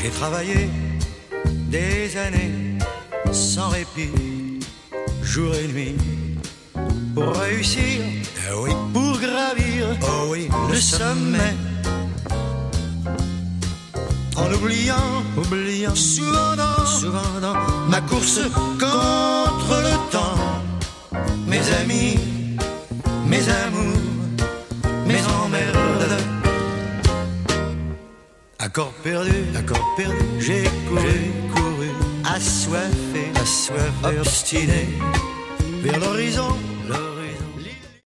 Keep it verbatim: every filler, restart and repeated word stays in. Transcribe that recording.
J'ai travaillé des années sans répit, jour et nuit, pour réussir, eh oui, pour gravir, oh oui, le sommet. En oubliant, oubliant, souvent dans, souvent dans ma course contre le temps. Mes amis, mes amours, mes emmerdes. Accord perdu, accord perdu, j'ai couru, j'ai couru, assoiffé, assoiffé, obstiné, vers l'horizon.